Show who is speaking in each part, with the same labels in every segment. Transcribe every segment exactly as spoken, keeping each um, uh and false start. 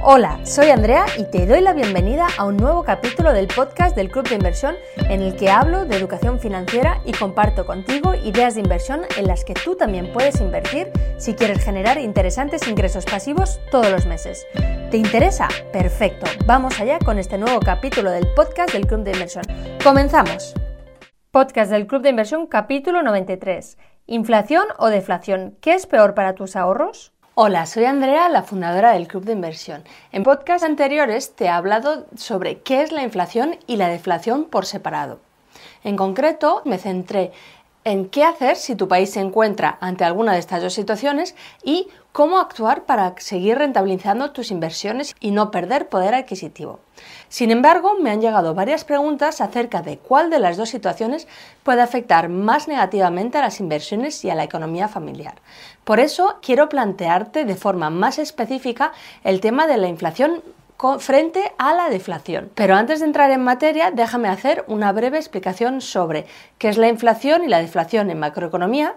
Speaker 1: Hola, soy Andrea y te doy la bienvenida a un nuevo capítulo del podcast del Club de Inversión en el que hablo de educación financiera y comparto contigo ideas de inversión en las que tú también puedes invertir si quieres generar interesantes ingresos pasivos todos los meses. ¿Te interesa? Perfecto, vamos allá con este nuevo capítulo del podcast del Club de Inversión. ¡Comenzamos! Podcast del Club de Inversión, capítulo noventa y tres. ¿Inflación o deflación? ¿Qué es peor para tus ahorros? Hola, soy Andrea, la fundadora del Club de Inversión. En podcasts anteriores te he hablado sobre qué es la inflación y la deflación por separado. En concreto, me centré en qué hacer si tu país se encuentra ante alguna de estas dos situaciones y cómo actuar para seguir rentabilizando tus inversiones y no perder poder adquisitivo. Sin embargo, me han llegado varias preguntas acerca de cuál de las dos situaciones puede afectar más negativamente a las inversiones y a la economía familiar. Por eso, quiero plantearte de forma más específica el tema de la inflación frente a la deflación. Pero antes de entrar en materia, déjame hacer una breve explicación sobre qué es la inflación y la deflación en macroeconomía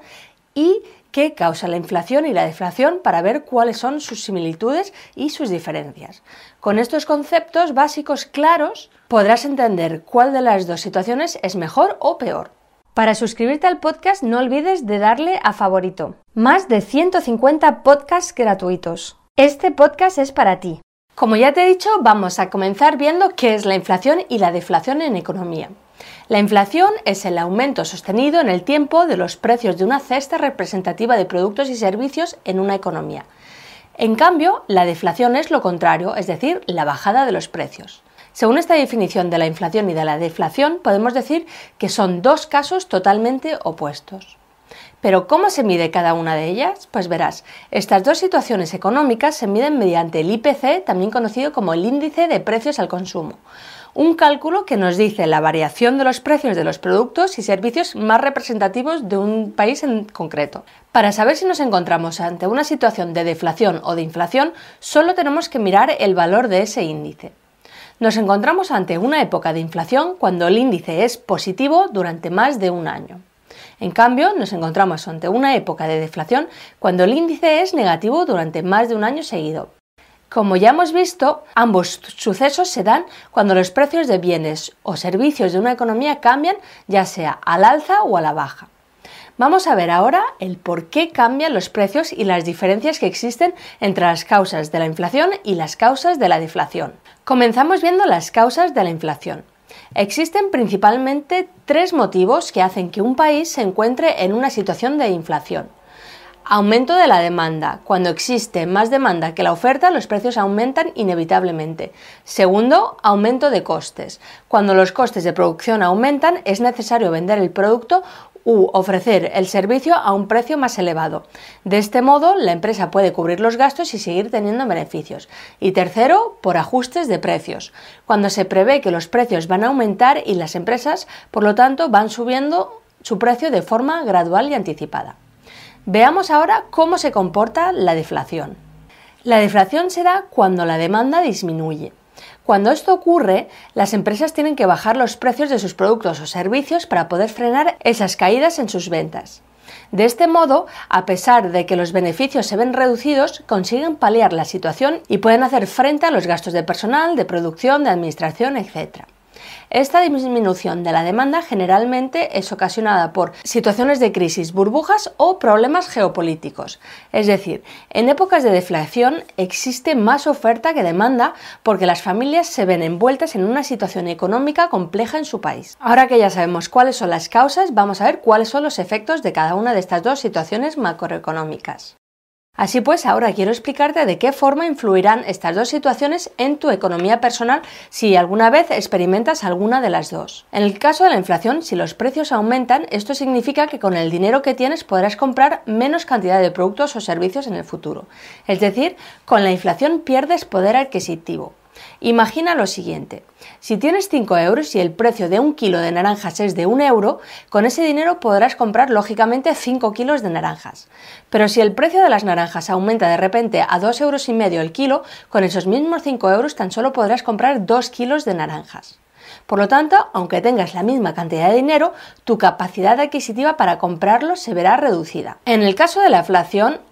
Speaker 1: y qué causa la inflación y la deflación para ver cuáles son sus similitudes y sus diferencias. Con estos conceptos básicos claros podrás entender cuál de las dos situaciones es mejor o peor. Para suscribirte al podcast no olvides de darle a favorito. Más de ciento cincuenta podcasts gratuitos. Este podcast es para ti. Como ya te he dicho, vamos a comenzar viendo qué es la inflación y la deflación en economía. La inflación es el aumento sostenido en el tiempo de los precios de una cesta representativa de productos y servicios en una economía. En cambio, la deflación es lo contrario, es decir, la bajada de los precios. Según esta definición de la inflación y de la deflación, podemos decir que son dos casos totalmente opuestos. ¿Pero cómo se mide cada una de ellas? Pues verás, estas dos situaciones económicas se miden mediante el I P C, también conocido como el índice de precios al consumo, un cálculo que nos dice la variación de los precios de los productos y servicios más representativos de un país en concreto. Para saber si nos encontramos ante una situación de deflación o de inflación, solo tenemos que mirar el valor de ese índice. Nos encontramos ante una época de inflación cuando el índice es positivo durante más de un año. En cambio, nos encontramos ante una época de deflación cuando el índice es negativo durante más de un año seguido. Como ya hemos visto, ambos sucesos se dan cuando los precios de bienes o servicios de una economía cambian, ya sea al alza o a la baja. Vamos a ver ahora el por qué cambian los precios y las diferencias que existen entre las causas de la inflación y las causas de la deflación. Comenzamos viendo las causas de la inflación. Existen principalmente tres motivos que hacen que un país se encuentre en una situación de inflación. Aumento de la demanda. Cuando existe más demanda que la oferta, los precios aumentan inevitablemente. Segundo, aumento de costes. Cuando los costes de producción aumentan, es necesario vender el producto u ofrecer el servicio a un precio más elevado. De este modo, la empresa puede cubrir los gastos y seguir teniendo beneficios. Y tercero, por ajustes de precios. Cuando se prevé que los precios van a aumentar y las empresas, por lo tanto, van subiendo su precio de forma gradual y anticipada. Veamos ahora cómo se comporta la deflación. La deflación se da cuando la demanda disminuye. Cuando esto ocurre, las empresas tienen que bajar los precios de sus productos o servicios para poder frenar esas caídas en sus ventas. De este modo, a pesar de que los beneficios se ven reducidos, consiguen paliar la situación y pueden hacer frente a los gastos de personal, de producción, de administración, etcétera. Esta disminución de la demanda generalmente es ocasionada por situaciones de crisis, burbujas o problemas geopolíticos. Es decir, en épocas de deflación existe más oferta que demanda porque las familias se ven envueltas en una situación económica compleja en su país. Ahora que ya sabemos cuáles son las causas, vamos a ver cuáles son los efectos de cada una de estas dos situaciones macroeconómicas. Así pues, ahora quiero explicarte de qué forma influirán estas dos situaciones en tu economía personal si alguna vez experimentas alguna de las dos. En el caso de la inflación, si los precios aumentan, esto significa que con el dinero que tienes podrás comprar menos cantidad de productos o servicios en el futuro. Es decir, con la inflación pierdes poder adquisitivo. Imagina lo siguiente, si tienes cinco euros y el precio de un kilo de naranjas es de un euro, con ese dinero podrás comprar lógicamente cinco kilos de naranjas. Pero si el precio de las naranjas aumenta de repente a dos euros y medio el kilo, con esos mismos cinco euros tan solo podrás comprar dos kilos de naranjas. Por lo tanto, aunque tengas la misma cantidad de dinero, tu capacidad adquisitiva para comprarlo se verá reducida. En el caso de la inflación,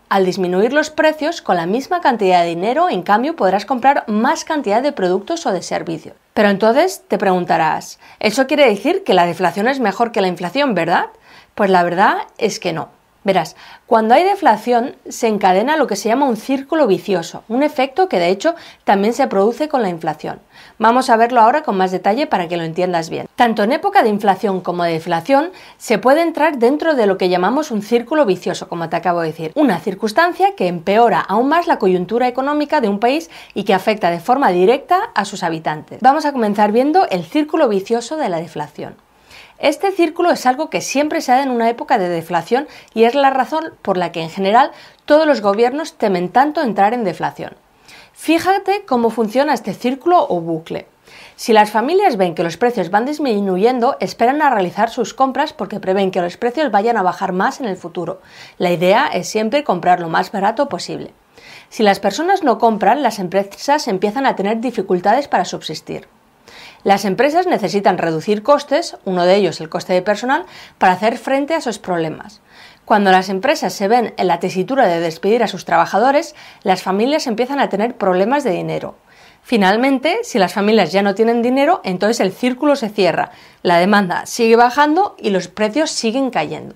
Speaker 1: Al disminuir los precios, con la misma cantidad de dinero, en cambio, podrás comprar más cantidad de productos o de servicios. Pero entonces te preguntarás, ¿eso quiere decir que la deflación es mejor que la inflación, verdad? Pues la verdad es que no. Verás, cuando hay deflación se encadena lo que se llama un círculo vicioso, un efecto que de hecho también se produce con la inflación. Vamos a verlo ahora con más detalle para que lo entiendas bien. Tanto en época de inflación como de deflación se puede entrar dentro de lo que llamamos un círculo vicioso, como te acabo de decir, una circunstancia que empeora aún más la coyuntura económica de un país y que afecta de forma directa a sus habitantes. Vamos a comenzar viendo el círculo vicioso de la deflación. Este círculo es algo que siempre se da en una época de deflación y es la razón por la que en general todos los gobiernos temen tanto entrar en deflación. Fíjate cómo funciona este círculo o bucle. Si las familias ven que los precios van disminuyendo, esperan a realizar sus compras porque prevén que los precios vayan a bajar más en el futuro. La idea es siempre comprar lo más barato posible. Si las personas no compran, las empresas empiezan a tener dificultades para subsistir. Las empresas necesitan reducir costes, uno de ellos el coste de personal, para hacer frente a esos problemas. Cuando las empresas se ven en la tesitura de despedir a sus trabajadores, las familias empiezan a tener problemas de dinero. Finalmente, si las familias ya no tienen dinero, entonces el círculo se cierra, la demanda sigue bajando y los precios siguen cayendo.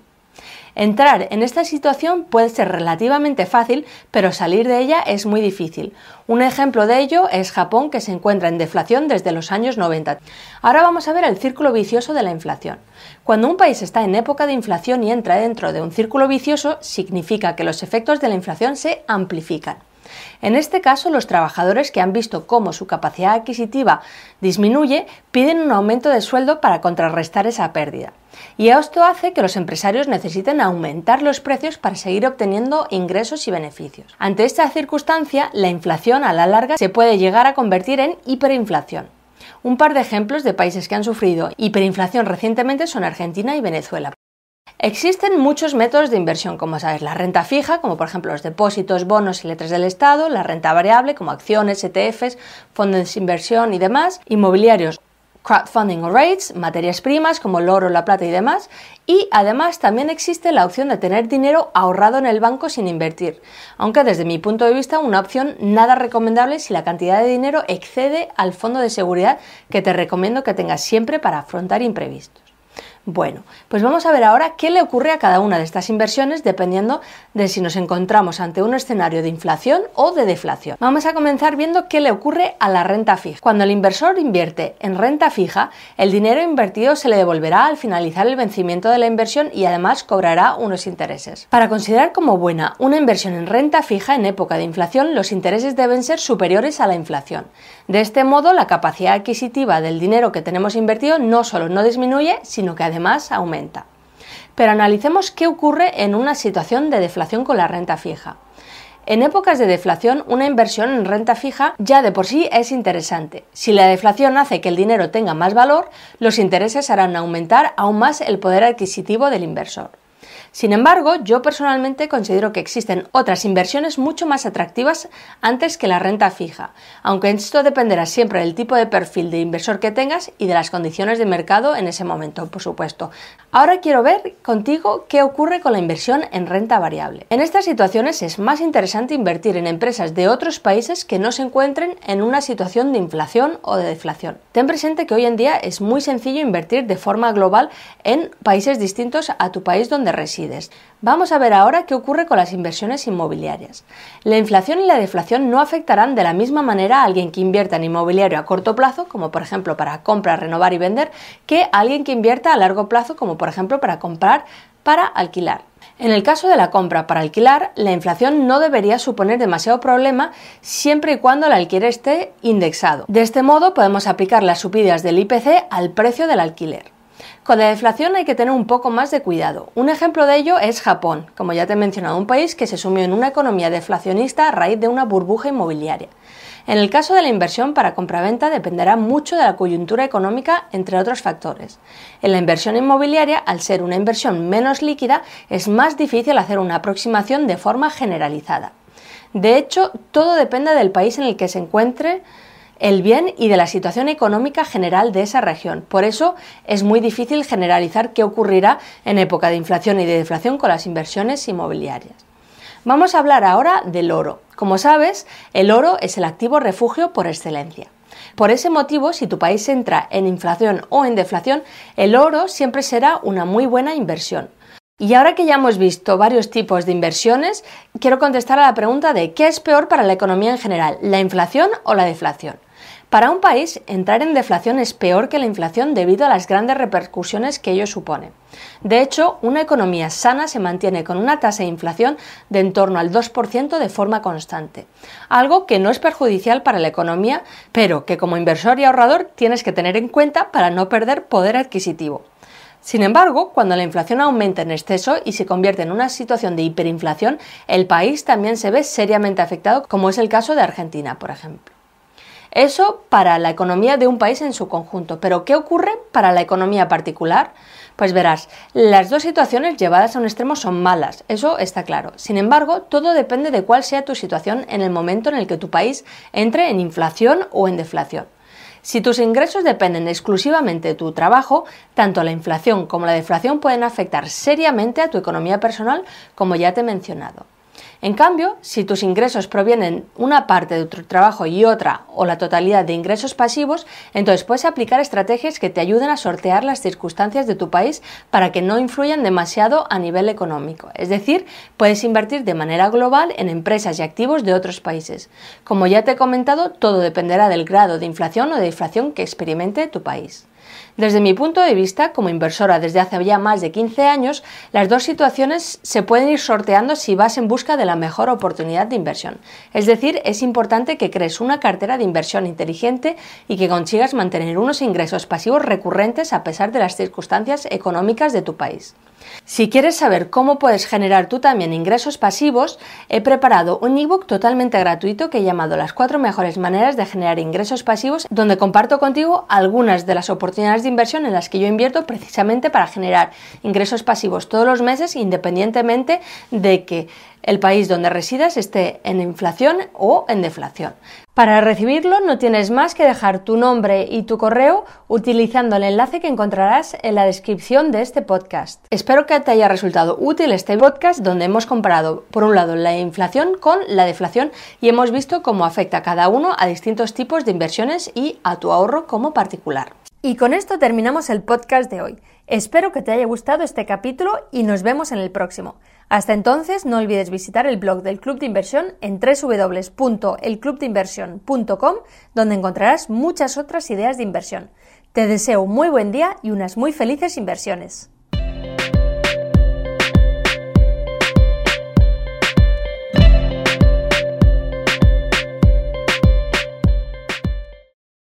Speaker 1: Entrar en esta situación puede ser relativamente fácil, pero salir de ella es muy difícil. Un ejemplo de ello es Japón, que se encuentra en deflación desde los años noventa. Ahora vamos a ver el círculo vicioso de la inflación. Cuando un país está en época de inflación y entra dentro de un círculo vicioso, significa que los efectos de la inflación se amplifican. En este caso, los trabajadores que han visto cómo su capacidad adquisitiva disminuye piden un aumento de sueldo para contrarrestar esa pérdida. Y esto hace que los empresarios necesiten aumentar los precios para seguir obteniendo ingresos y beneficios. Ante esta circunstancia, la inflación a la larga se puede llegar a convertir en hiperinflación. Un par de ejemplos de países que han sufrido hiperinflación recientemente son Argentina y Venezuela. Existen muchos métodos de inversión, como sabes, la renta fija, como por ejemplo los depósitos, bonos y letras del Estado, la renta variable, como acciones, E T Fs, fondos de inversión y demás, inmobiliarios, crowdfunding o rates, materias primas como el oro, la plata y demás, y además también existe la opción de tener dinero ahorrado en el banco sin invertir, aunque desde mi punto de vista una opción nada recomendable si la cantidad de dinero excede al fondo de seguridad que te recomiendo que tengas siempre para afrontar imprevistos. Bueno, pues vamos a ver ahora qué le ocurre a cada una de estas inversiones dependiendo de si nos encontramos ante un escenario de inflación o de deflación. Vamos a comenzar viendo qué le ocurre a la renta fija. Cuando el inversor invierte en renta fija, el dinero invertido se le devolverá al finalizar el vencimiento de la inversión y además cobrará unos intereses. Para considerar como buena una inversión en renta fija en época de inflación, los intereses deben ser superiores a la inflación. De este modo, la capacidad adquisitiva del dinero que tenemos invertido no solo no disminuye, sino que además aumenta. Pero analicemos qué ocurre en una situación de deflación con la renta fija. En épocas de deflación, una inversión en renta fija ya de por sí es interesante. Si la deflación hace que el dinero tenga más valor, los intereses harán aumentar aún más el poder adquisitivo del inversor. Sin embargo, yo personalmente considero que existen otras inversiones mucho más atractivas antes que la renta fija, aunque esto dependerá siempre del tipo de perfil de inversor que tengas y de las condiciones de mercado en ese momento, por supuesto. Ahora quiero ver contigo qué ocurre con la inversión en renta variable. En estas situaciones es más interesante invertir en empresas de otros países que no se encuentren en una situación de inflación o de deflación. Ten presente que hoy en día es muy sencillo invertir de forma global en países distintos a tu país donde resides. Vamos a ver ahora qué ocurre con las inversiones inmobiliarias. La inflación y la deflación no afectarán de la misma manera a alguien que invierta en inmobiliario a corto plazo, como por ejemplo para comprar, renovar y vender, que a alguien que invierta a largo plazo, como por ejemplo para comprar, para alquilar. En el caso de la compra para alquilar, la inflación no debería suponer demasiado problema siempre y cuando el alquiler esté indexado. De este modo podemos aplicar las subidas del I P C al precio del alquiler. Con la deflación hay que tener un poco más de cuidado. Un ejemplo de ello es Japón, como ya te he mencionado, un país que se sumió en una economía deflacionista a raíz de una burbuja inmobiliaria. En el caso de la inversión para compraventa dependerá mucho de la coyuntura económica, entre otros factores. En la inversión inmobiliaria, al ser una inversión menos líquida, es más difícil hacer una aproximación de forma generalizada. De hecho, todo depende del país en el que se encuentre el bien y de la situación económica general de esa región. Por eso es muy difícil generalizar qué ocurrirá en época de inflación y de deflación con las inversiones inmobiliarias. Vamos a hablar ahora del oro. Como sabes, el oro es el activo refugio por excelencia. Por ese motivo, si tu país entra en inflación o en deflación, el oro siempre será una muy buena inversión. Y ahora que ya hemos visto varios tipos de inversiones, quiero contestar a la pregunta de ¿qué es peor para la economía en general, la inflación o la deflación? Para un país, entrar en deflación es peor que la inflación debido a las grandes repercusiones que ello supone. De hecho, una economía sana se mantiene con una tasa de inflación de en torno al dos por ciento de forma constante, algo que no es perjudicial para la economía, pero que como inversor y ahorrador tienes que tener en cuenta para no perder poder adquisitivo. Sin embargo, cuando la inflación aumenta en exceso y se convierte en una situación de hiperinflación, el país también se ve seriamente afectado, como es el caso de Argentina, por ejemplo. Eso para la economía de un país en su conjunto, pero ¿qué ocurre para la economía particular? Pues verás, las dos situaciones llevadas a un extremo son malas, eso está claro. Sin embargo, todo depende de cuál sea tu situación en el momento en el que tu país entre en inflación o en deflación. Si tus ingresos dependen exclusivamente de tu trabajo, tanto la inflación como la deflación pueden afectar seriamente a tu economía personal, como ya te he mencionado. En cambio, si tus ingresos provienen una parte de tu trabajo y otra, o la totalidad de ingresos pasivos, entonces puedes aplicar estrategias que te ayuden a sortear las circunstancias de tu país para que no influyan demasiado a nivel económico. Es decir, puedes invertir de manera global en empresas y activos de otros países. Como ya te he comentado, todo dependerá del grado de inflación o de deflación que experimente tu país. Desde mi punto de vista, como inversora desde hace ya más de quince años, las dos situaciones se pueden ir sorteando si vas en busca de la mejor oportunidad de inversión. Es decir, es importante que crees una cartera de inversión inteligente y que consigas mantener unos ingresos pasivos recurrentes a pesar de las circunstancias económicas de tu país. Si quieres saber cómo puedes generar tú también ingresos pasivos, he preparado un ebook totalmente gratuito que he llamado Las cuatro mejores maneras de generar ingresos pasivos, donde comparto contigo algunas de las oportunidades de inversión en las que yo invierto precisamente para generar ingresos pasivos todos los meses, independientemente de que el país donde residas esté en inflación o en deflación. Para recibirlo no tienes más que dejar tu nombre y tu correo utilizando el enlace que encontrarás en la descripción de este podcast. Espero que te haya resultado útil este podcast donde hemos comparado por un lado la inflación con la deflación y hemos visto cómo afecta cada uno a distintos tipos de inversiones y a tu ahorro como particular. Y con esto terminamos el podcast de hoy. Espero que te haya gustado este capítulo y nos vemos en el próximo. Hasta entonces, no olvides visitar el blog del Club de Inversión en doble u doble u doble u punto el club de inversión punto com, donde encontrarás muchas otras ideas de inversión. Te deseo un muy buen día y unas muy felices inversiones.